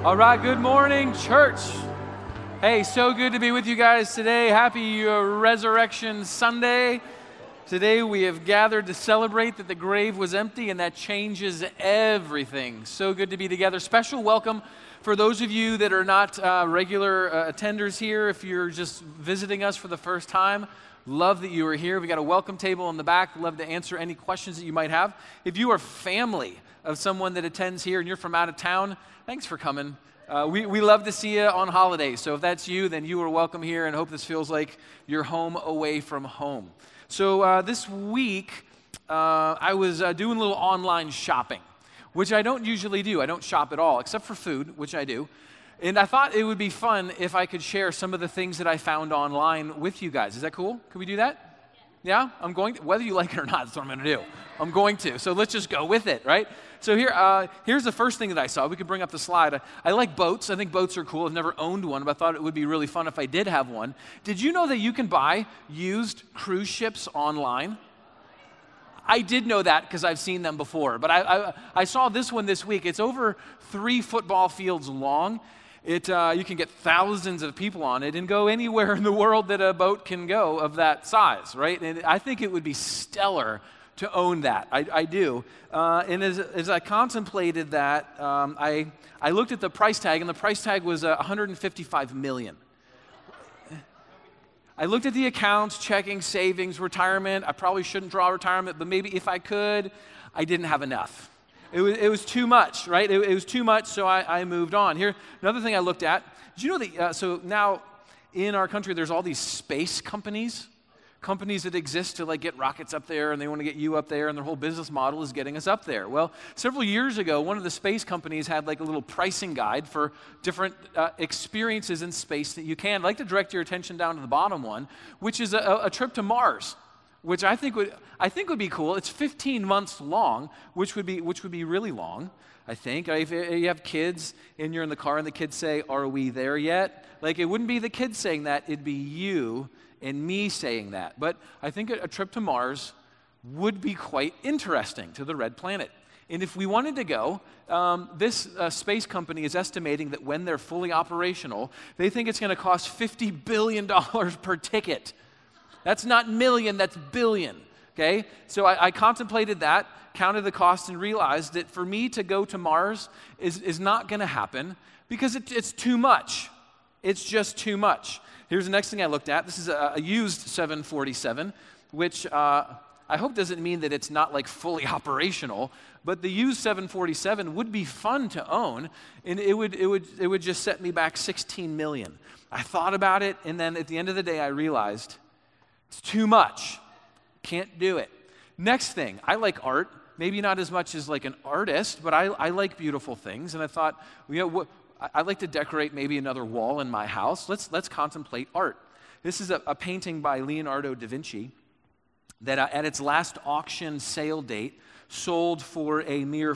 All right, good morning, church. Hey, so good to be with you guys today. Happy Resurrection Sunday. Today we have gathered to celebrate that the grave was empty, and that changes everything. So good to be together. Special welcome for those of you that are not regular attenders here. If you're just visiting us for the first time, love that you are here. We got a welcome table in the back. Love to answer any questions that you might have. If you are family of someone that attends here and you're from out of town, thanks for coming. We love to see you on holidays. So if that's you, then you are welcome here, and hope this feels like you're home away from home. So this week, I was doing a little online shopping, which I don't usually do. I don't shop at all, except for food, which I do. And I thought it would be fun if I could share some of the things that I found online with you guys. Is that cool? Can we do that? Yeah? I'm going to, whether you like it or not, that's what I'm going to do. I'm going to. So let's just go with it, right? So here's the first thing that I saw. We could bring up the slide. I like boats. I think boats are cool. I've never owned one, but I thought it would be really fun if I did have one. Did you know that you can buy used cruise ships online? I did know that because I've seen them before, but I saw this one this week. It's over 3 football fields long. You can get thousands of people on it and go anywhere in the world that a boat can go of that size, right? And I think it would be stellar to own that. I do. And as I contemplated that, I looked at the price tag, and the price tag was $155 million. I looked at the accounts, checking, savings, retirement. I probably shouldn't draw retirement, but maybe if I could, I didn't have enough. It was too much, right? It was too much, so I moved on. Here, another thing I looked at. Did you know that, so now in our country, there's all these space companies that exist to like get rockets up there, and they want to get you up there, and their whole business model is getting us up there. Well, several years ago, one of the space companies had like a little pricing guide for different experiences in space that you can. I'd like to direct your attention down to the bottom one, which is a trip to Mars, which I think would be cool. It's 15 months long, which would be really long, I think. If you have kids and you're in the car and the kids say, "Are we there yet?" Like, it wouldn't be the kids saying that, it'd be you and me saying that. But I think a trip to Mars would be quite interesting, to the red planet. And if we wanted to go, this space company is estimating that when they're fully operational, they think it's going to cost $50 billion per ticket. That's not million, that's billion, okay? So I contemplated that, counted the cost, and realized that for me to go to Mars is not going to happen because it's too much. It's just too much. Here's the next thing I looked at. This is a used 747, which I hope doesn't mean that it's not like fully operational, but the used 747 would be fun to own, and it would just set me back $16 million. I thought about it, and then at the end of the day, I realized it's too much. Can't do it. Next thing, I like art. Maybe not as much as like an artist, but I like beautiful things, and I thought, I'd like to decorate maybe another wall in my house. Let's contemplate art. This is a painting by Leonardo da Vinci that at its last auction sale date sold for a mere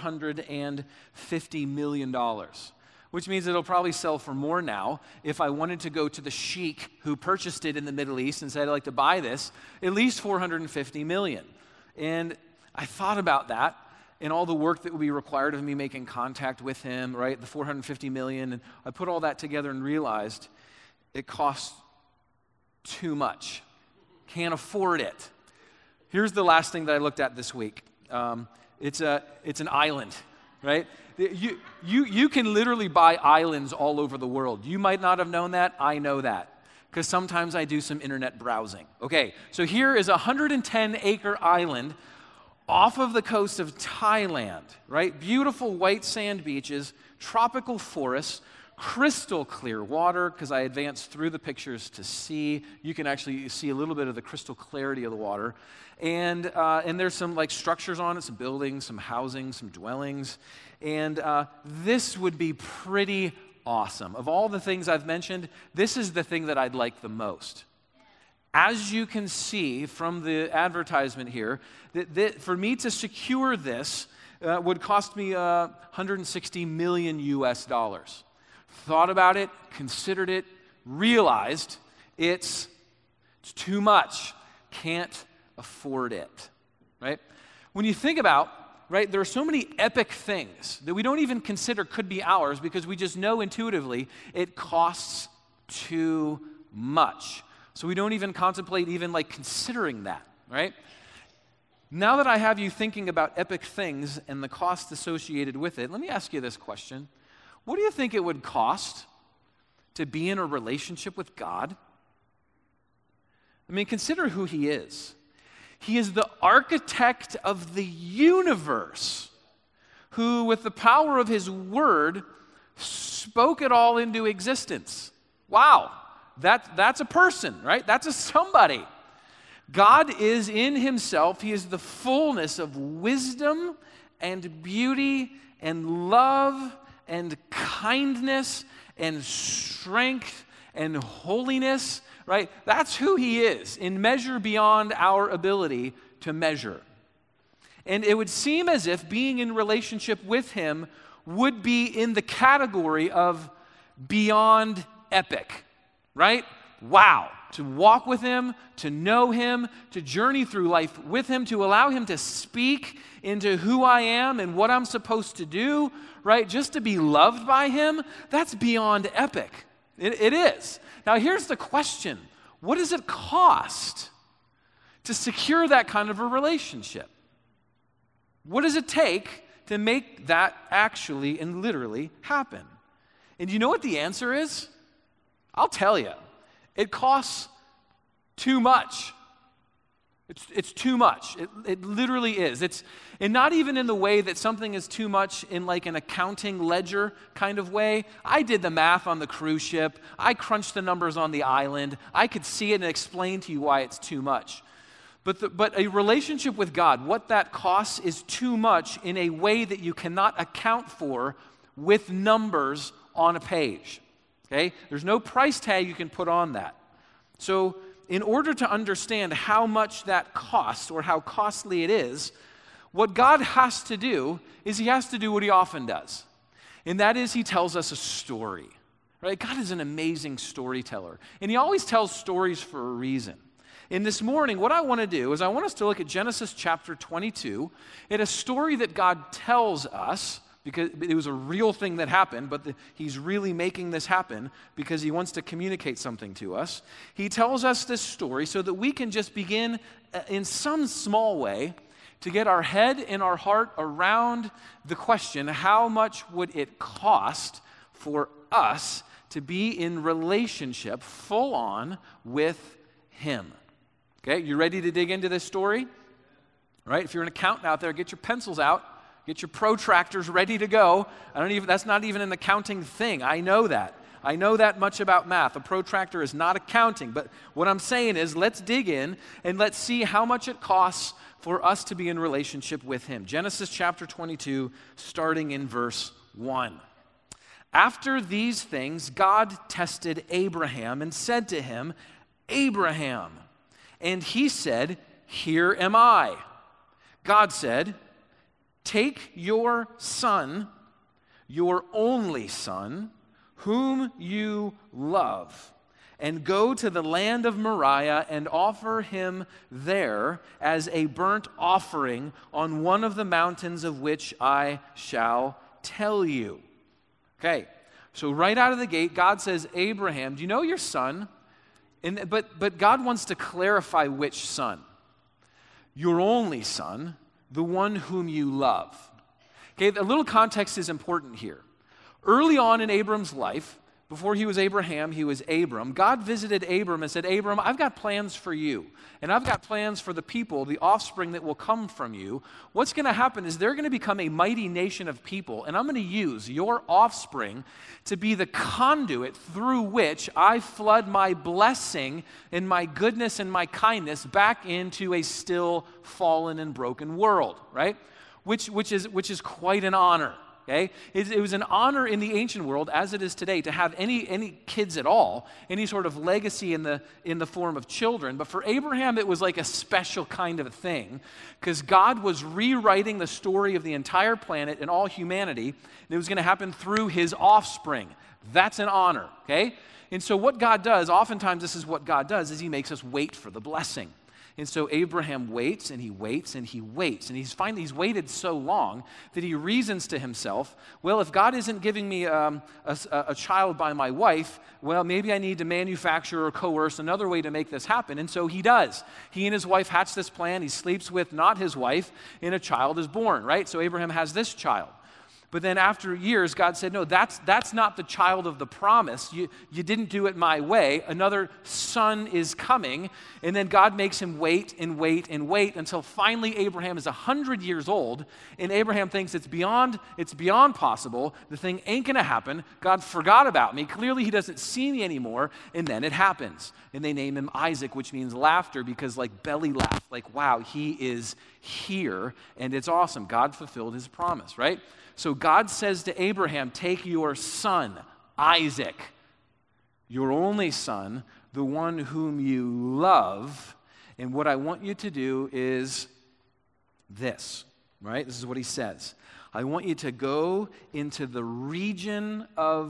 $450 million, which means it'll probably sell for more now. If I wanted to go to the sheik who purchased it in the Middle East and said, "I'd like to buy this," at least $450 million. And I thought about that, and all the work that would be required of me making contact with him, right, the $450 million, and I put all that together and realized it costs too much. Can't afford it. Here's the last thing that I looked at this week. It's an island, right? You can literally buy islands all over the world. You might not have known that. I know that, because sometimes I do some internet browsing. Okay, so here is a 110-acre island off of the coast of Thailand, right? Beautiful white sand beaches, tropical forests, crystal clear water, because I advanced through the pictures to see. You can actually see a little bit of the crystal clarity of the water. And there's some like structures on it, some buildings, some housing, some dwellings. And this would be pretty awesome. Of all the things I've mentioned, this is the thing that I'd like the most. As you can see from the advertisement here, that for me to secure this would cost me $160 million US. Thought about it, considered it, realized it's too much. Can't afford it, right? When you think about right, there are so many epic things that we don't even consider could be ours because we just know intuitively it costs too much. So we don't even contemplate even like considering that, right? Now that I have you thinking about epic things and the cost associated with it, let me ask you this question. What do you think it would cost to be in a relationship with God? I mean, consider who he is. He is the architect of the universe who, with the power of his word, spoke it all into existence. Wow, that's a person, right? That's a somebody. God is in himself. He is the fullness of wisdom and beauty and love and kindness and strength and holiness, right? That's who he is in measure beyond our ability to measure. And it would seem as if being in relationship with him would be in the category of beyond epic, right? Wow. To walk with him, to know him, to journey through life with him, to allow him to speak into who I am and what I'm supposed to do, right? Just to be loved by him, that's beyond epic. It is. Now here's the question. What does it cost to secure that kind of a relationship? What does it take to make that actually and literally happen? And you know what the answer is? I'll tell you. It costs too much. It's too much. It literally is. And not even in the way that something is too much in like an accounting ledger kind of way. I did the math on the cruise ship. I crunched the numbers on the island. I could see it and explain to you why it's too much. But a relationship with God, what that costs is too much in a way that you cannot account for with numbers on a page. Okay? There's no price tag you can put on that. So in order to understand how much that costs or how costly it is, what God has to do is he has to do what he often does. And that is he tells us a story. Right? God is an amazing storyteller. And he always tells stories for a reason. And this morning, what I want to do is I want us to look at Genesis chapter 22 at a story that God tells us because it was a real thing that happened, but he's really making this happen because he wants to communicate something to us. He tells us this story so that we can just begin in some small way to get our head and our heart around the question, how much would it cost for us to be in relationship full on with him? Okay, you ready to dig into this story? All right, if you're an accountant out there, get your pencils out. Get your protractors ready to go. That's not even an accounting thing. I know that. I know that much about math. A protractor is not accounting. But what I'm saying is let's dig in and let's see how much it costs for us to be in relationship with him. Genesis chapter 22, starting in verse 1. After these things, God tested Abraham and said to him, Abraham. And he said, Here am I. God said, Take your son, your only son, whom you love, and go to the land of Moriah and offer him there as a burnt offering on one of the mountains of which I shall tell you. Okay, so right out of the gate, God says, Abraham, do you know your son? But God wants to clarify which son. Your only son, the one whom you love. Okay, a little context is important here. Early on in Abram's life, before he was Abraham, he was Abram. God visited Abram and said, Abram, I've got plans for you. And I've got plans for the people, the offspring that will come from you. What's going to happen is they're going to become a mighty nation of people. And I'm going to use your offspring to be the conduit through which I flood my blessing and my goodness and my kindness back into a still fallen and broken world, right? Which is quite an honor. Okay? It was an honor in the ancient world, as it is today, to have any kids at all, any sort of legacy in the form of children. But for Abraham, it was like a special kind of a thing, because God was rewriting the story of the entire planet and all humanity, and it was going to happen through his offspring. That's an honor, okay? And so what God does, oftentimes this is what God does, is he makes us wait for the blessing. And so Abraham waits and he waits and he waits. And he's waited so long that he reasons to himself, well, if God isn't giving me a child by my wife, well, maybe I need to manufacture or coerce another way to make this happen. And so he does. He and his wife hatch this plan. He sleeps with not his wife, and a child is born, right? So Abraham has this child. But then after years, God said, no, that's not the child of the promise. You didn't do it my way. Another son is coming. And then God makes him wait and wait and wait until finally Abraham is 100 years old. And Abraham thinks it's beyond possible. The thing ain't going to happen. God forgot about me. Clearly he doesn't see me anymore. And then it happens. And they name him Isaac, which means laughter, because like belly laugh, like, wow, he is here. And it's awesome. God fulfilled his promise, right? So God says to Abraham, take your son, Isaac, your only son, the one whom you love, and what I want you to do is this, right? This is what he says. I want you to go into the region of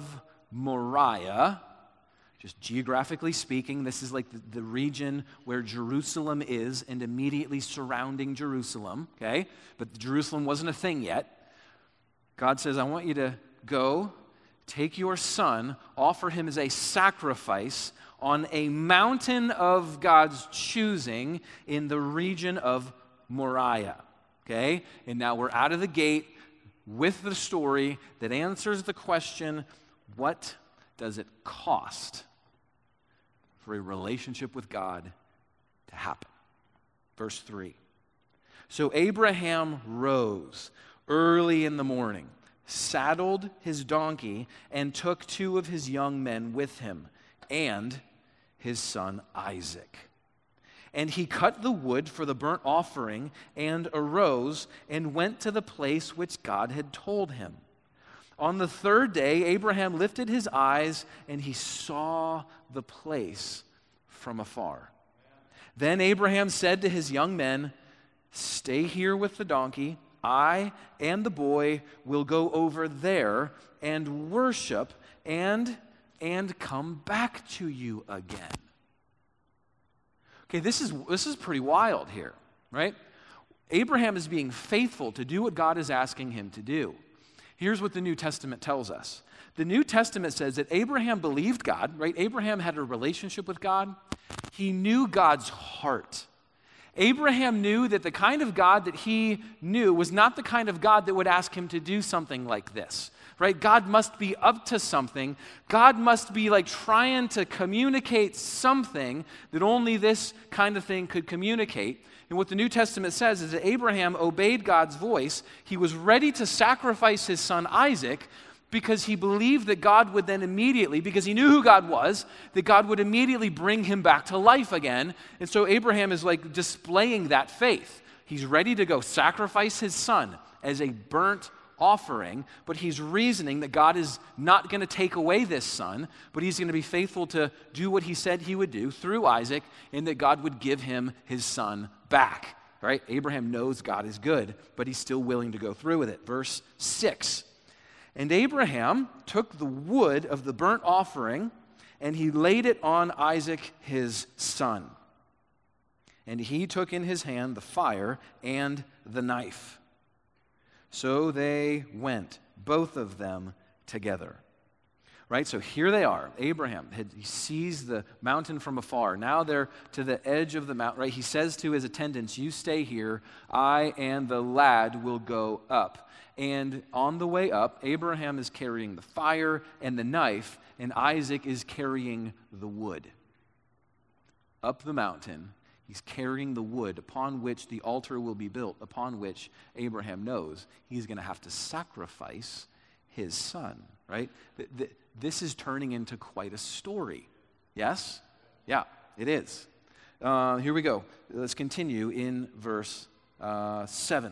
Moriah. Just geographically speaking, this is like the region where Jerusalem is and immediately surrounding Jerusalem, okay? But Jerusalem wasn't a thing yet. God says, I want you to go, take your son, offer him as a sacrifice on a mountain of God's choosing in the region of Moriah, okay? And now we're out of the gate with the story that answers the question, what does it cost for a relationship with God to happen? Verse 3. So Abraham rose early in the morning, saddled his donkey, and took 2 of his young men with him, and his son Isaac. And he cut the wood for the burnt offering, and arose, and went to the place which God had told him. On the 3rd day, Abraham lifted his eyes, and he saw the place from afar. Then Abraham said to his young men, stay here with the donkey. I and the boy will go over there and worship and come back to you again. Okay, this is pretty wild here, right? Abraham is being faithful to do what God is asking him to do. Here's what the New Testament tells us. The New Testament says that Abraham believed God, right? Abraham had a relationship with God. He knew God's heart. Abraham knew that the kind of God that he knew was not the kind of God that would ask him to do something like this, right? God must be up to something. God must be like trying to communicate something that only this kind of thing could communicate. And what the New Testament says is that Abraham obeyed God's voice. He was ready to sacrifice his son Isaac, because he believed that God would then immediately, because he knew who God was, that God would immediately bring him back to life again. And so Abraham is like displaying that faith. He's ready to go sacrifice his son as a burnt offering, but he's reasoning that God is not going to take away this son, but he's going to be faithful to do what he said he would do through Isaac, and that God would give him his son back. Right? Abraham knows God is good, but he's still willing to go through with it. Verse 6. And Abraham took the wood of the burnt offering, and he laid it on Isaac his son. And he took in his hand the fire and the knife. So they went, both of them together. Right? So here they are. Abraham, he sees the mountain from afar. Now they're to the edge of the mountain. Right? He says to his attendants, you stay here. I and the lad will go up. And on the way up, Abraham is carrying the fire and the knife, and Isaac is carrying the wood. Up the mountain, he's carrying the wood upon which the altar will be built, upon which Abraham knows he's going to have to sacrifice his son, right? This is turning into quite a story. Yes? Yeah, it is. Here we go. Let's continue in verse 7.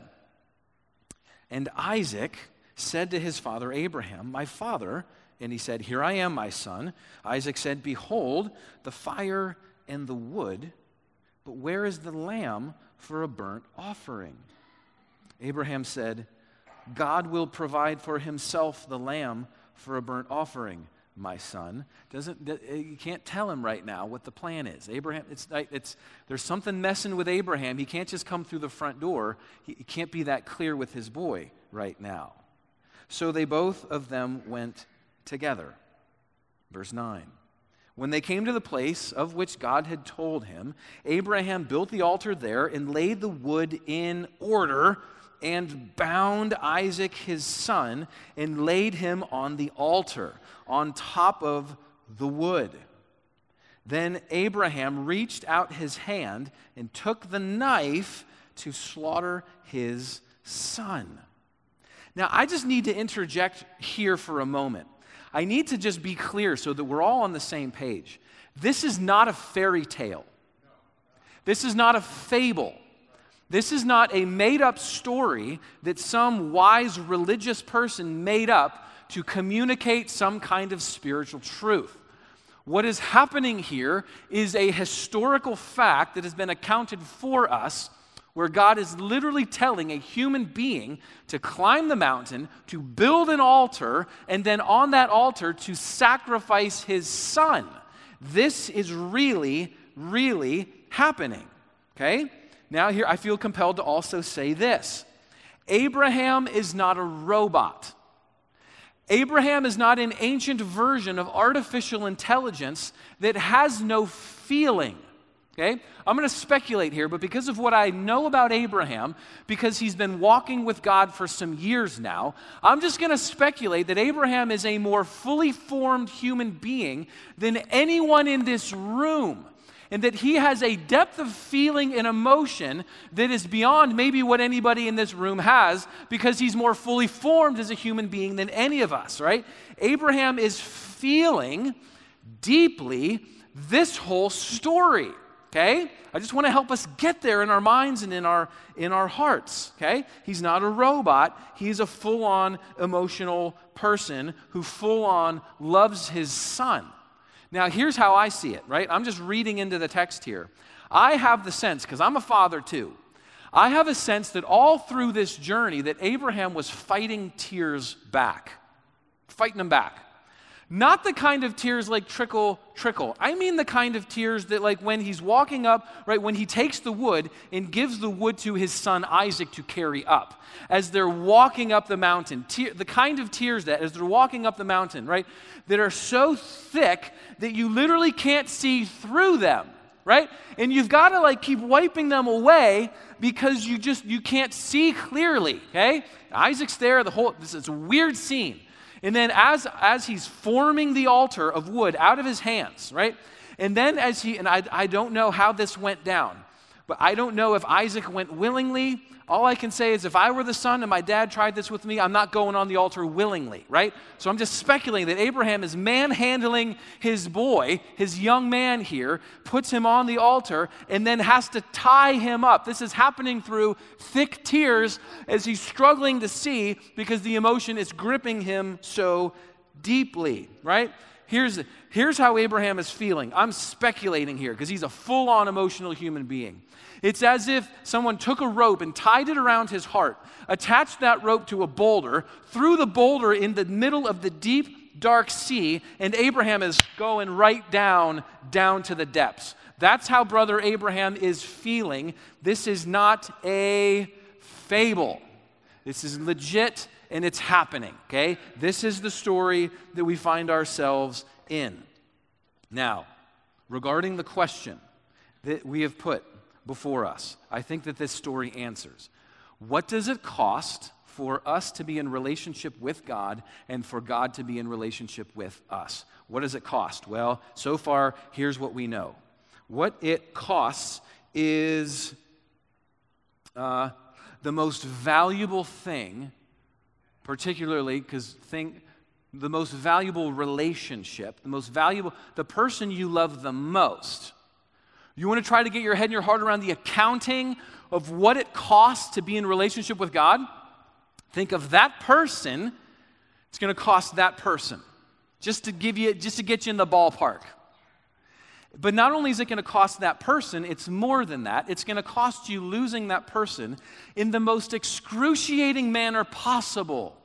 And Isaac said to his father Abraham, my father, and he said, here I am, my son. Isaac said, behold, the fire and the wood, but where is the lamb for a burnt offering? Abraham said, God will provide for himself the lamb for a burnt offering, my son. You can't tell him right now what the plan is. Abraham, there's something messing with Abraham. He can't just come through the front door. He can't be that clear with his boy right now. So they both of them went together. Verse 9. When they came to the place of which God had told him, Abraham built the altar there and laid the wood in order and bound Isaac his son and laid him on the altar on top of the wood. Then Abraham reached out his hand and took the knife to slaughter his son. Now, I just need to interject here for a moment. I need to just be clear so that we're all on the same page. This is not a fairy tale. This is not a fable. This is not a made-up story that some wise religious person made up to communicate some kind of spiritual truth. What is happening here is a historical fact that has been accounted for us, where God is literally telling a human being to climb the mountain, to build an altar, and then on that altar to sacrifice his son. This is really, really happening. Okay? Now here I feel compelled to also say this. Abraham is not a robot. Abraham is not an ancient version of artificial intelligence that has no feeling. Okay? I'm going to speculate here, but because of what I know about Abraham, because he's been walking with God for some years now, I'm just going to speculate that Abraham is a more fully formed human being than anyone in this room, and that he has a depth of feeling and emotion that is beyond maybe what anybody in this room has, because he's more fully formed as a human being than any of us, right? Abraham is feeling deeply this whole story. Okay? I just want to help us get there in our minds and in our hearts. Okay? He's not a robot. He's a full-on emotional person who full-on loves his son. Now, here's how I see it, right? I'm just reading into the text here. I have the sense, because I'm a father too, I have a sense that all through this journey that Abraham was fighting tears back. Fighting them back. Not the kind of tears like trickle, trickle. I mean the kind of tears that like when he's walking up, right, when he takes the wood and gives the wood to his son Isaac to carry up. As they're walking up the mountain. The kind of tears that, as they're walking up the mountain, right, that are so thick that you literally can't see through them, right? And you've got to like keep wiping them away because you can't see clearly, okay? Isaac's there, this is a weird scene. And then as he's forming the altar of wood out of his hands, right? And then I don't know how this went down, but I don't know if Isaac went willingly. All I can say is if I were the son and my dad tried this with me, I'm not going on the altar willingly, right? So I'm just speculating that Abraham is manhandling his boy, his young man here, puts him on the altar, and then has to tie him up. This is happening through thick tears as he's struggling to see because the emotion is gripping him so deeply, right? Here's how Abraham is feeling. I'm speculating here because he's a full-on emotional human being. It's as if someone took a rope and tied it around his heart, attached that rope to a boulder, threw the boulder in the middle of the deep, dark sea, and Abraham is going right down to the depths. That's how brother Abraham is feeling. This is not a fable. This is legit, and it's happening, okay? This is the story that we find ourselves in. Now, regarding the question that we have put before us, I think that this story answers. What does it cost for us to be in relationship with God and for God to be in relationship with us? What does it cost? Well, so far, here's what we know. What it costs is the most valuable thing, particularly because the most valuable relationship, the person you love the most. You want to try to get your head and your heart around the accounting of what it costs to be in relationship with God? Think of that person. It's going to cost that person. Just to get you in the ballpark. But not only is it going to cost that person, it's more than that. It's going to cost you losing that person in the most excruciating manner possible.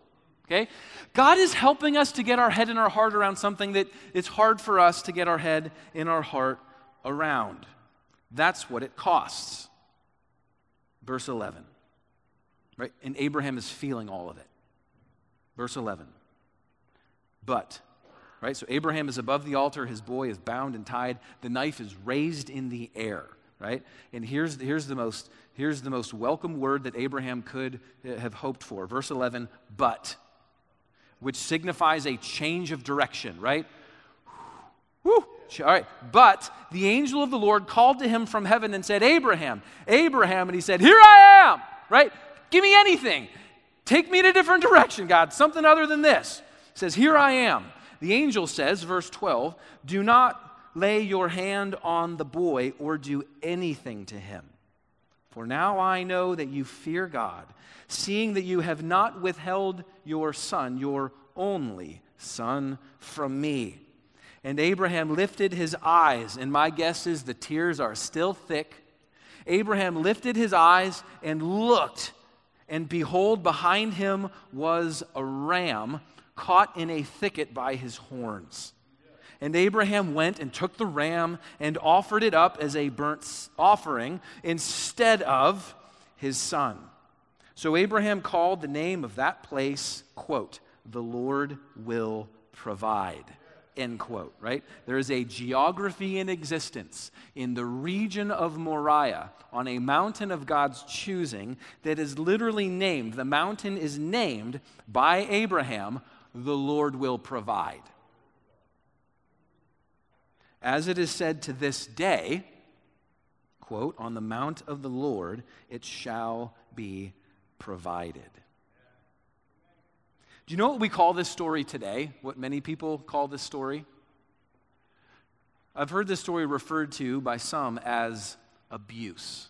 Okay? God is helping us to get our head and our heart around something that it's hard for us to get our head and our heart around. That's what it costs. Verse 11. Right? And Abraham is feeling all of it. Verse 11. But, right? So Abraham is above the altar. His boy is bound and tied. The knife is raised in the air. Right? And here's the most welcome word that Abraham could have hoped for. Verse 11, but, which signifies a change of direction, right? Whew. All right. But the angel of the Lord called to him from heaven and said, Abraham, Abraham, and he said, here I am, right? Give me anything. Take me in a different direction, God, something other than this. He says, here I am. The angel says, verse 12, do not lay your hand on the boy or do anything to him. For now I know that you fear God, seeing that you have not withheld your son, your only son, from me. And Abraham lifted his eyes, and my guess is the tears are still thick. Abraham lifted his eyes and looked, and behold, behind him was a ram caught in a thicket by his horns. And Abraham went and took the ram and offered it up as a burnt offering instead of his son. So Abraham called the name of that place, quote, the Lord will provide, end quote, right? There is a geography in existence in the region of Moriah on a mountain of God's choosing that is literally named, the mountain is named by Abraham, the Lord will provide. As it is said to this day, quote, on the mount of the Lord it shall be provided. Do you know what we call this story today? What many people call this story? I've heard this story referred to by some as abuse.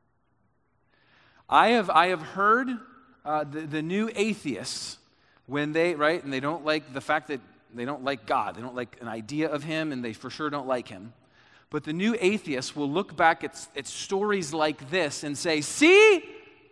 I have heard the new atheists, when they, right, and they don't like the fact that they don't like God. They don't like an idea of him, and they for sure don't like him. But the new atheists will look back at stories like this and say, see,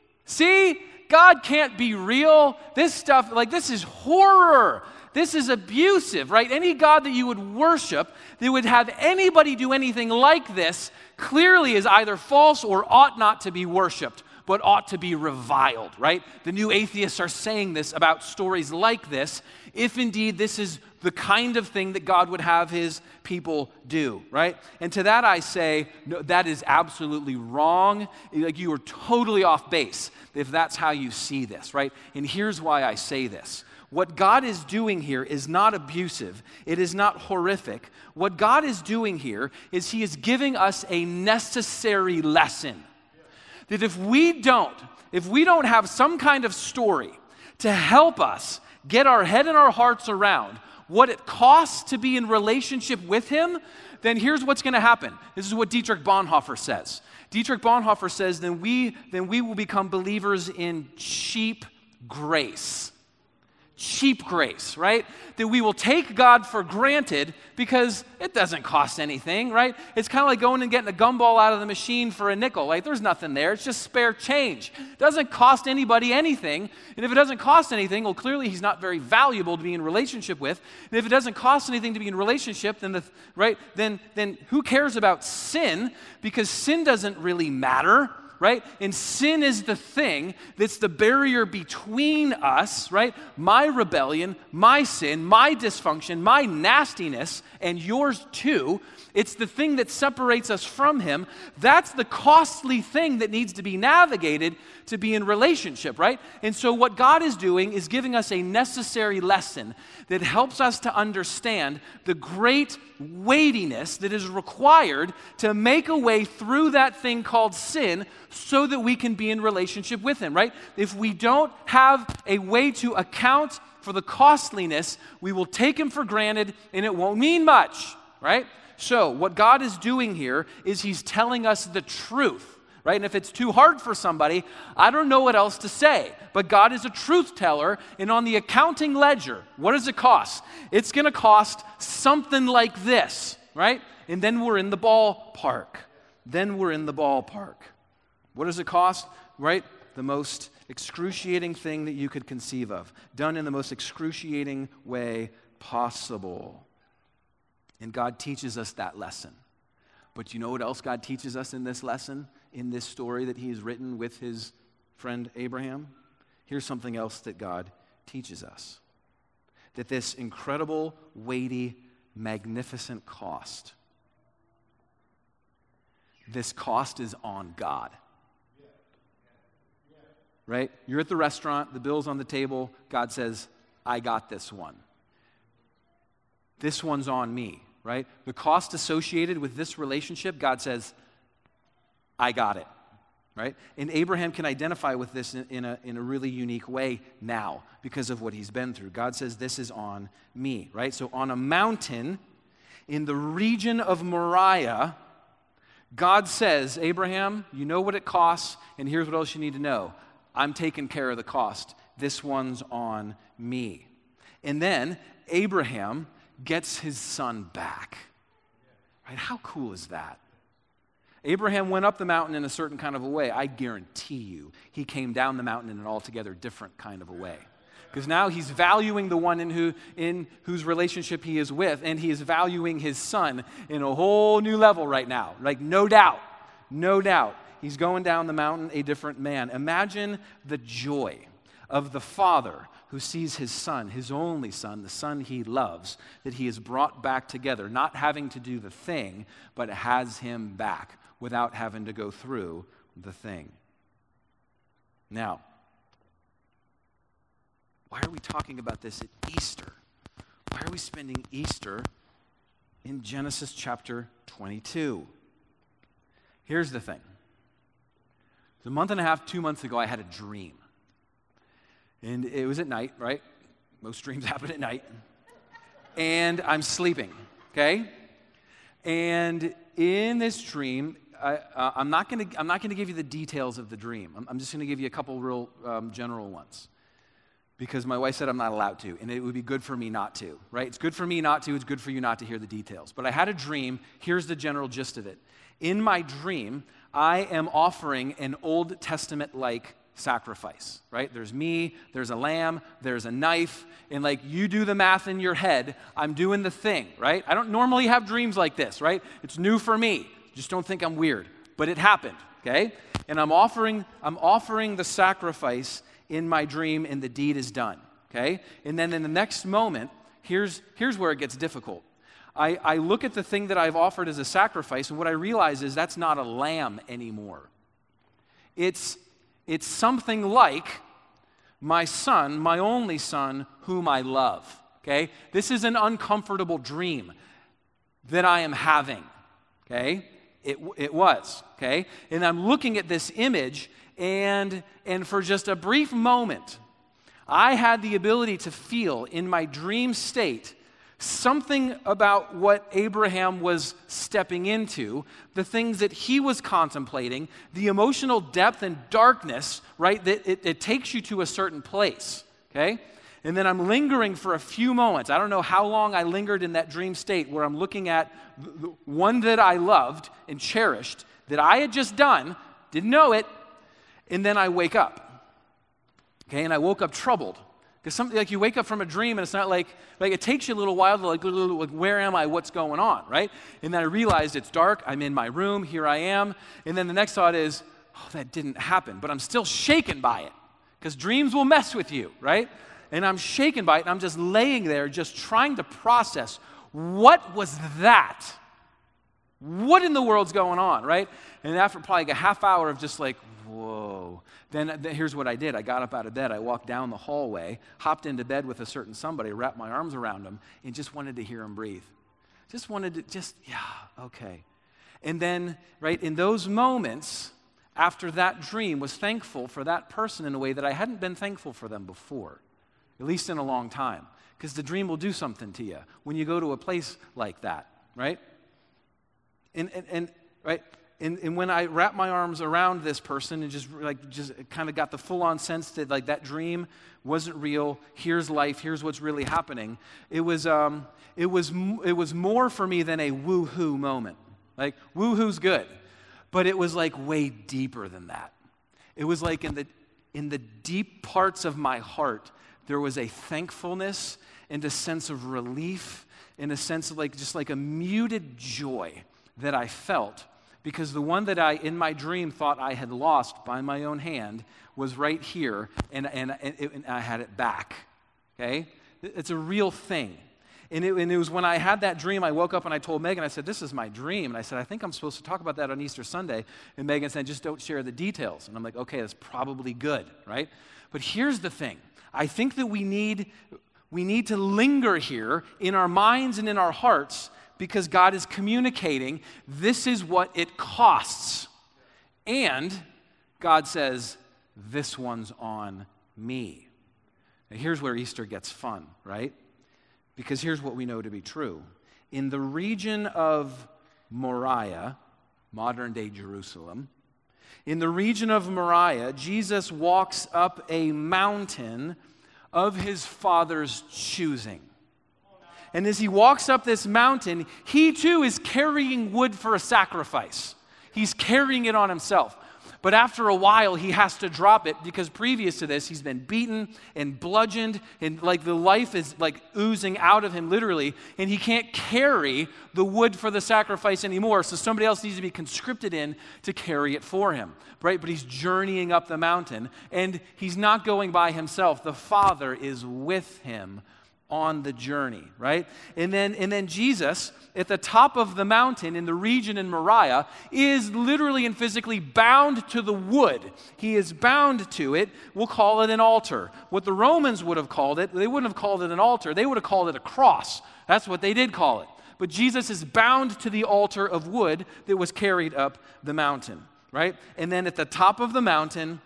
God can't be real. This stuff, like this is horror. This is abusive, right? Any God that you would worship that would have anybody do anything like this clearly is either false or ought not to be worshiped, but ought to be reviled, right? The new atheists are saying this about stories like this, if indeed this is the kind of thing that God would have his people do, right? And to that I say, no, that is absolutely wrong. Like you are totally off base if that's how you see this, right? And here's why I say this. What God is doing here is not abusive. It is not horrific. What God is doing here is he is giving us a necessary lesson. That if we don't have some kind of story to help us get our head and our hearts around what it costs to be in relationship with him, then here's what's going to happen. This is what Dietrich Bonhoeffer says. Dietrich Bonhoeffer says, then we will become believers in cheap grace. Cheap grace, right? That we will take God for granted because it doesn't cost anything, right? It's kind of like going and getting a gumball out of the machine for a nickel. Like there's nothing there. It's just spare change. It doesn't cost anybody anything. And if it doesn't cost anything, well, clearly he's not very valuable to be in relationship with. And if it doesn't cost anything to be in relationship, then then who cares about sin? Because sin doesn't really matter. Right? And sin is the thing that's the barrier between us, right? My rebellion, my sin, my dysfunction, my nastiness, and yours too. It's the thing that separates us from him. That's the costly thing that needs to be navigated to be in relationship, right? And so what God is doing is giving us a necessary lesson that helps us to understand the great weightiness that is required to make a way through that thing called sin so that we can be in relationship with him, right? If we don't have a way to account for the costliness, we will take him for granted and it won't mean much, right? So what God is doing here is he's telling us the truth. Right? And if it's too hard for somebody, I don't know what else to say. But God is a truth teller, and on the accounting ledger, what does it cost? It's going to cost something like this, right? And then we're in the ballpark. What does it cost? Right? the most excruciating thing that you could conceive of, done in the most excruciating way possible. And God teaches us that lesson. But you know what else God teaches us in this lesson, in this story that He has written with His friend Abraham? Here's something else that God teaches us. That this incredible, weighty, magnificent cost, this cost is on God. Right? You're at the restaurant, the bill's on the table, God says, I got this one. This one's on me, right? The cost associated with this relationship, God says, I got it, right? And Abraham can identify with this in a really unique way now because of what he's been through. God says, this is on me, right? So on a mountain in the region of Moriah, God says, Abraham, you know what it costs, and here's what else you need to know. I'm taking care of the cost. This one's on me. And then Abraham gets his son back. Right? How cool is that? Abraham went up the mountain in a certain kind of a way. I guarantee you he came down the mountain in an altogether different kind of a way. Because now he's valuing the one in whose relationship he is with, and he is valuing his son in a whole new level right now. Like, no doubt. He's going down the mountain a different man. Imagine the joy of the father who sees his son, his only son, the son he loves, that he has brought back together, not having to do the thing, but has him back without having to go through the thing. Now, why are we talking about this at Easter? Why are we spending Easter in Genesis chapter 22? Here's the thing. It was a month and a half, 2 months ago, I had a dream. And it was at night, right? Most dreams happen at night. And I'm sleeping, okay? And in this dream, I'm not going to give you the details of the dream. I'm just going to give you a couple real general ones. Because my wife said I'm not allowed to, and it would be good for me not to, right? It's good for me not to, it's good for you not to hear the details. But I had a dream. Here's the general gist of it. In my dream, I am offering an Old Testament-like sacrifice, right? There's me, there's a lamb, there's a knife, and like you do the math in your head, I'm doing the thing, right? I don't normally have dreams like this, right? It's new for me. Just don't think I'm weird. But it happened, okay? And I'm offering the sacrifice in my dream, and the deed is done, okay? And then in the next moment, here's where it gets difficult. I look at the thing that I've offered as a sacrifice, and what I realize is that's not a lamb anymore. It's something like my son, my only son, whom I love, okay? This is an uncomfortable dream that I am having, okay? It was, okay? And I'm looking at this image, and for just a brief moment, I had the ability to feel in my dream state something about what Abraham was stepping into, the things that he was contemplating, the emotional depth and darkness, right, that it takes you to a certain place, okay? And then I'm lingering for a few moments. I don't know how long I lingered in that dream state where I'm looking at the one that I loved and cherished, that I had just done, didn't know it, and then I wake up, okay? And I woke up troubled. Because something like you wake up from a dream and it's not like it takes you a little while to like where am I, what's going on, right? And then I realized it's dark, I'm in my room, here I am. And then the next thought is, oh, that didn't happen. But I'm still shaken by it. Because dreams will mess with you, right? And I'm shaken by it, and I'm just laying there just trying to process, what was that? What in the world's going on, right? And after probably like a half hour of just like, whoa. Then here's what I did. I got up out of bed. I walked down the hallway, hopped into bed with a certain somebody, wrapped my arms around him, and just wanted to hear him breathe. Just wanted to, yeah, okay. And then, right, in those moments, after that dream, was thankful for that person in a way that I hadn't been thankful for them before, at least in a long time. Because the dream will do something to you when you go to a place like that, right? And right? And when I wrapped my arms around this person and just kind of got the full-on sense that like that dream wasn't real, here's life, here's what's really happening, it was more for me than a woo-hoo moment. Like, woo-hoo's good, but it was like way deeper than that. It was like in in the deep parts of my heart, there was a thankfulness and a sense of relief, and a sense of just like a muted joy that I felt, because the one that I, in my dream, thought I had lost by my own hand was right here, and I had it back, okay? It's a real thing. And it was when I had that dream, I woke up and I told Megan, I said, this is my dream. And I said, I think I'm supposed to talk about that on Easter Sunday. And Megan said, just don't share the details. And I'm like, okay, that's probably good, right? But here's the thing. I think that we need to linger here in our minds and in our hearts, because God is communicating, this is what it costs. And God says, this one's on me. Now here's where Easter gets fun, right? Because here's what we know to be true. In the region of Moriah, modern-day Jerusalem, in the region of Moriah, Jesus walks up a mountain of his Father's choosing. And as he walks up this mountain, he too is carrying wood for a sacrifice. He's carrying it on himself. But after a while, he has to drop it, because previous to this, he's been beaten and bludgeoned, and like the life is like oozing out of him literally, and he can't carry the wood for the sacrifice anymore. So somebody else needs to be conscripted in to carry it for him, right? But he's journeying up the mountain, and he's not going by himself. The Father is with him on the journey, right? And then Jesus, at the top of the mountain in the region in Moriah, is literally and physically bound to the wood. He is bound to it. We'll call it an altar. What the Romans would have called it, they wouldn't have called it an altar. They would have called it a cross. That's what they did call it. But Jesus is bound to the altar of wood that was carried up the mountain, right? And then at the top of the mountain,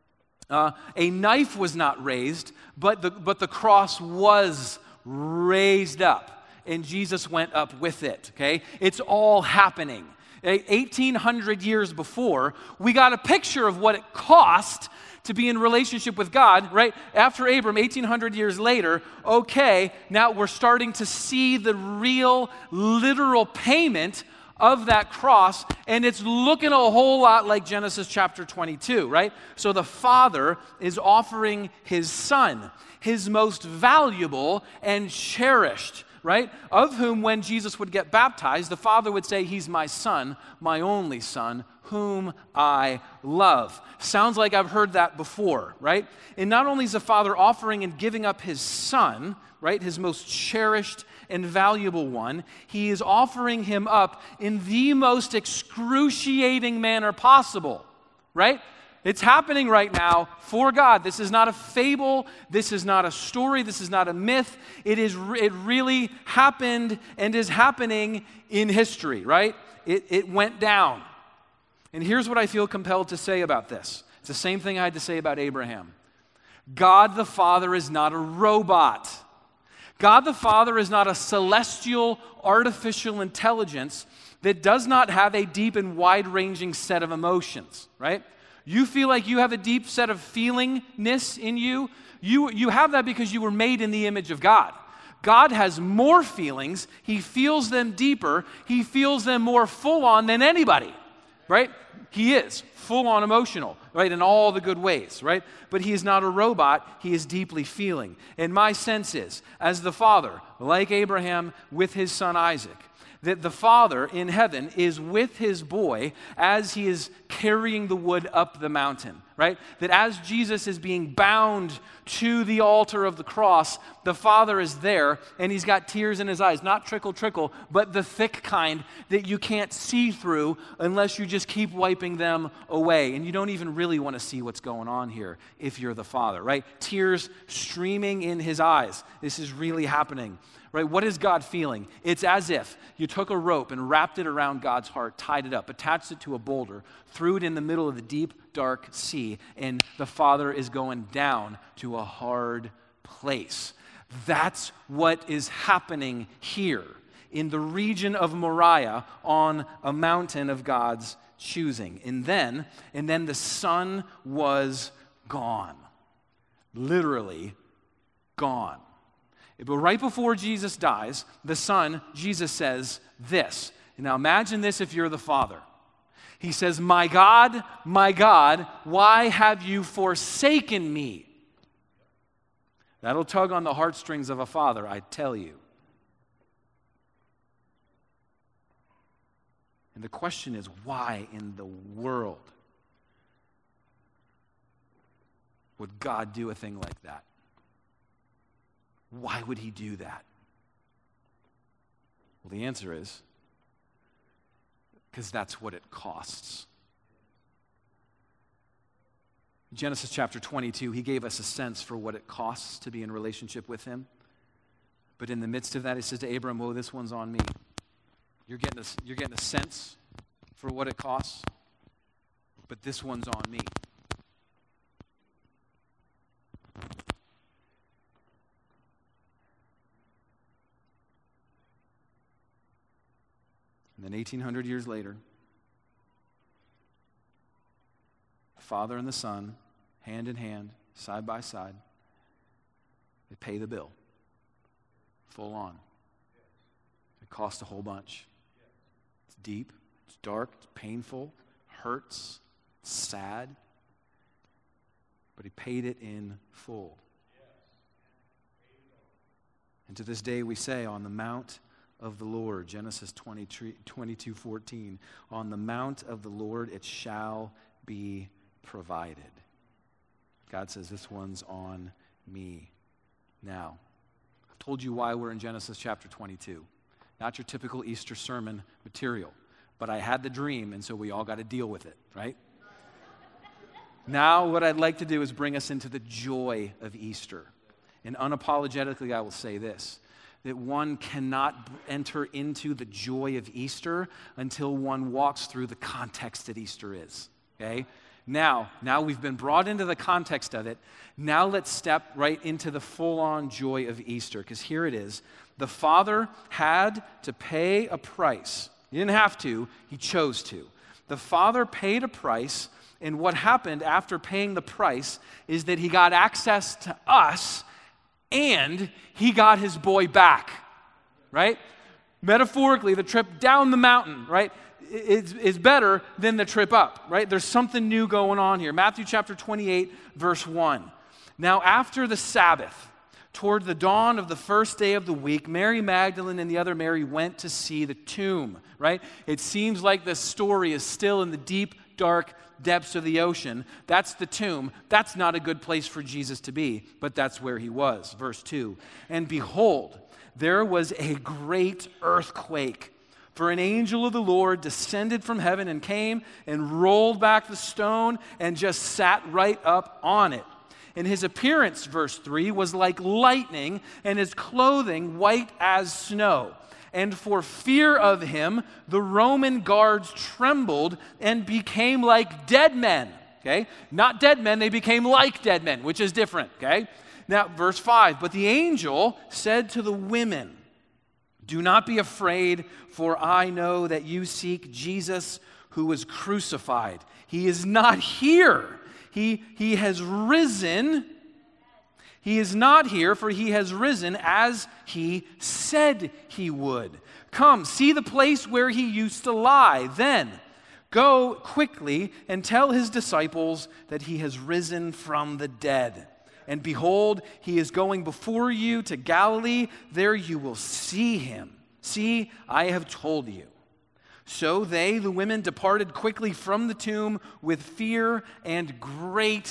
a knife was not raised, but the cross was raised up, and Jesus went up with it, okay? It's all happening. 1,800 years before, we got a picture of what it cost to be in relationship with God, right? After Abram, 1,800 years later, okay, now we're starting to see the real, literal payment of that cross, and it's looking a whole lot like Genesis chapter 22, right? So the Father is offering his Son, his most valuable and cherished, right? Of whom, when Jesus would get baptized, the Father would say, he's my Son, my only Son, whom I love. Sounds like I've heard that before, right? And not only is the Father offering and giving up his Son, right, his most cherished and valuable one, he is offering him up in the most excruciating manner possible, right? It's happening right now for God. This is not a fable. This is not a story. This is not a myth. It really happened and is happening in history, right? It went down. And here's what I feel compelled to say about this. It's the same thing I had to say about Abraham. God the Father is not a robot. God the Father is not a celestial, artificial intelligence that does not have a deep and wide-ranging set of emotions, right? You feel like you have a deep set of feelingness in you. You have that because you were made in the image of God. God has more feelings. He feels them deeper. He feels them more full-on than anybody, right? He is full-on emotional, right, in all the good ways, right? But he is not a robot. He is deeply feeling. And my sense is, as the Father, like Abraham with his son Isaac, that the Father in heaven is with his boy as he is carrying the wood up the mountain, right? That as Jesus is being bound to the altar of the cross, the Father is there, and he's got tears in his eyes, not trickle, trickle, but the thick kind that you can't see through unless you just keep wiping them away. And you don't even really want to see what's going on here if you're the Father, right? Tears streaming in his eyes. This is really happening. Right? What is God feeling? It's as if you took a rope and wrapped it around God's heart, tied it up, attached it to a boulder, threw it in the middle of the deep, dark sea, and the Father is going down to a hard place. That's what is happening here in the region of Moriah on a mountain of God's choosing. And then the Son was gone. Literally gone. But right before Jesus dies, the Son, Jesus says this. Now imagine this if you're the Father. He says, my God, why have you forsaken me? That'll tug on the heartstrings of a father, I tell you. And the question is, why in the world would God do a thing like that? Why would he do that? Well, the answer is, because that's what it costs. Genesis chapter 22, he gave us a sense for what it costs to be in relationship with him. But in the midst of that, he says to Abram, oh, this one's on me. You're getting a sense for what it costs, but this one's on me. And then 1,800 years later, the Father and the Son, hand in hand, side by side, they pay the bill, full on. It costs a whole bunch. It's deep, it's dark, it's painful, hurts, sad, but he paid it in full. And to this day we say, on the Mount of the Lord, Genesis 22:14, on the mount of the Lord it shall be provided. God says, this one's on me. Now, I've told you why we're in Genesis chapter 22. Not your typical Easter sermon material, but I had the dream, and so we all got to deal with it, right? Now, what I'd like to do is bring us into the joy of Easter. And unapologetically, I will say this, that one cannot enter into the joy of Easter until one walks through the context that Easter is, okay? Now we've been brought into the context of it. Now let's step right into the full-on joy of Easter, because here it is. The Father had to pay a price. He didn't have to, he chose to. The Father paid a price, and what happened after paying the price is that he got access to us, and he got his boy back, right? Metaphorically, the trip down the mountain, right, is better than the trip up, right? There's something new going on here. Matthew chapter 28, verse 1. Now after the Sabbath, toward the dawn of the first day of the week, Mary Magdalene and the other Mary went to see the tomb, right? It seems like this story is still in the deep, dark depths of the ocean. That's the tomb. That's not a good place for Jesus to be, but that's where he was. Verse 2, and behold, there was a great earthquake, for an angel of the Lord descended from heaven and came and rolled back the stone and just sat right up on it. And his appearance, verse 3, was like lightning, and his clothing white as snow. And for fear of him, the Roman guards trembled and became like dead men. Okay? Not dead men, they became like dead men, which is different. Okay? Now, verse 5, but the angel said to the women, do not be afraid, for I know that you seek Jesus who was crucified. He is not here. He has risen. He is not here, for he has risen as he said he would. Come, see the place where he used to lie. Then go quickly and tell his disciples that he has risen from the dead. And behold, he is going before you to Galilee. There you will see him. See, I have told you. So they, the women, departed quickly from the tomb with fear and great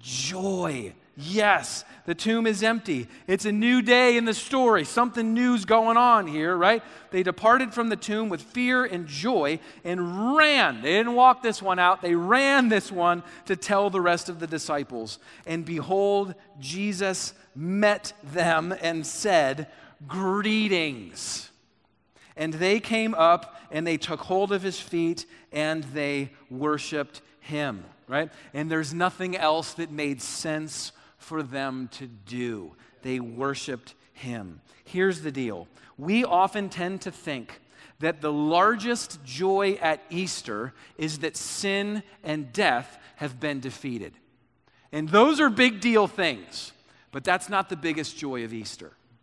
joy. Yes, the tomb is empty. It's a new day in the story. Something new's going on here, right? They departed from the tomb with fear and joy and ran. They didn't walk this one out. They ran this one to tell the rest of the disciples. And behold, Jesus met them and said, greetings. And they came up and they took hold of his feet and they worshiped him, right? And there's nothing else that made sense for them to do. They worshiped him. Here's the deal. We often tend to think that the largest joy at Easter is that sin and death have been defeated. And those are big deal things, but that's not the biggest joy of Easter.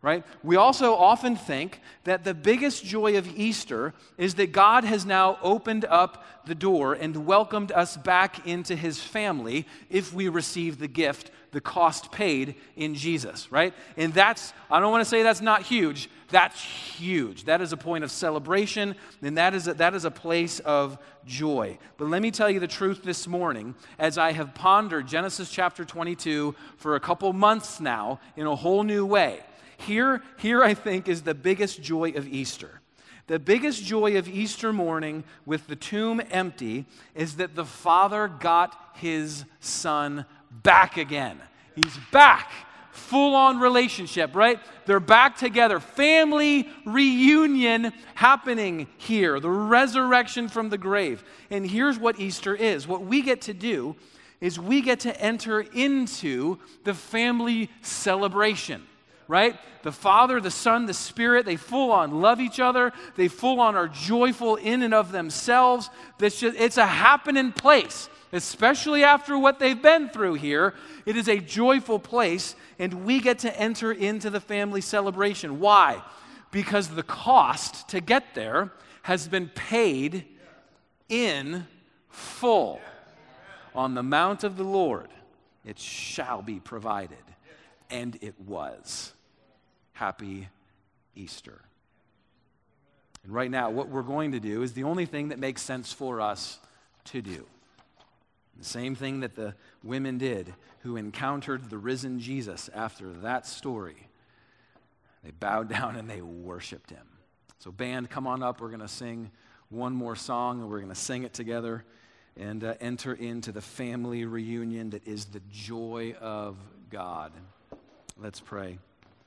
right? We also often think that the biggest joy of Easter is that God has now opened up the door and welcomed us back into his family if we receive the gift, the cost paid in Jesus, right? And that's, I don't want to say that's not huge. That's huge. That is a point of celebration, and that is a place of joy. But let me tell you the truth this morning, as I have pondered Genesis chapter 22 for a couple months now in a whole new way. Here I think is the biggest joy of Easter. The biggest joy of Easter morning with the tomb empty is that the Father got his Son back again. He's back. Full-on relationship, right? They're back together. Family reunion happening here. The resurrection from the grave. And here's what Easter is. What we get to do is we get to enter into the family celebration. Right? The Father, the Son, the Spirit, they full on love each other. They full on are joyful in and of themselves. It's a happening place, especially after what they've been through here. It is a joyful place, and we get to enter into the family celebration. Why? Because the cost to get there has been paid in full. On the mount of the Lord, it shall be provided. And it was. Happy Easter. And right now, what we're going to do is the only thing that makes sense for us to do. The same thing that the women did who encountered the risen Jesus after that story. They bowed down and they worshiped him. So band, come on up. We're going to sing one more song, and we're going to sing it together and enter into the family reunion that is the joy of God. Let's pray.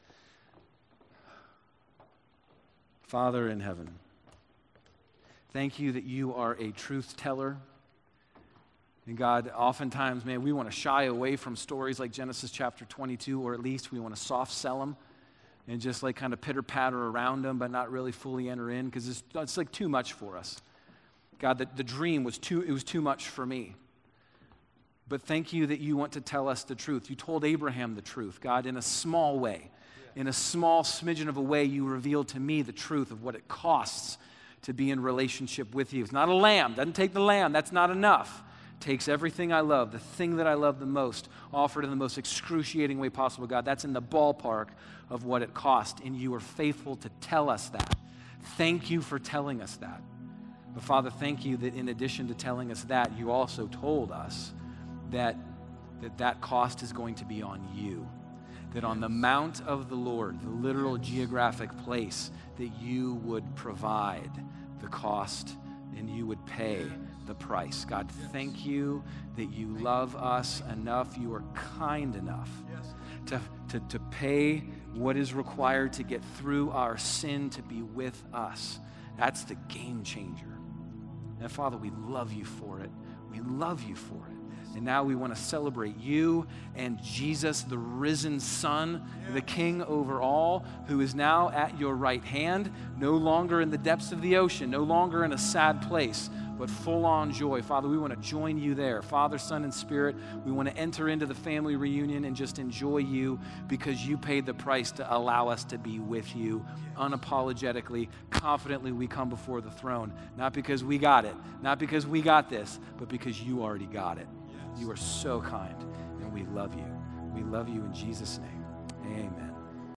Father in heaven, thank you that you are a truth teller. And God, oftentimes, man, we want to shy away from stories like Genesis chapter 22, or at least we want to soft sell them and just like kind of pitter-patter around them, but not really fully enter in, because it's like too much for us. God, the dream was too much for me. But thank you that you want to tell us the truth. You told Abraham the truth, God, in a small way. In a small smidgen of a way, you revealed to me the truth of what it costs to be in relationship with you. It's not a lamb. Doesn't take the lamb. That's not enough. It takes everything I love, the thing that I love the most, offered in the most excruciating way possible, God. That's in the ballpark of what it cost, and you are faithful to tell us that. Thank you for telling us that. But Father, thank you that in addition to telling us that, you also told us that cost is going to be on you. That on the mount of the Lord, the literal geographic place, that you would provide the cost and you would pay the price. God, thank you that you love us enough, you are kind enough to pay what is required to get through our sin, to be with us. That's the game changer. And Father, we love you for it. We love you for it. And now we want to celebrate you and Jesus, the risen Son, the King over all, who is now at your right hand, no longer in the depths of the ocean, no longer in a sad place, but full-on joy. Father, we want to join you there. Father, Son, and Spirit, we want to enter into the family reunion and just enjoy you because you paid the price to allow us to be with you unapologetically, confidently we come before the throne, not because we got it, not because we got this, but because you already got it. You are so kind, and we love you. We love you in Jesus' name. Amen.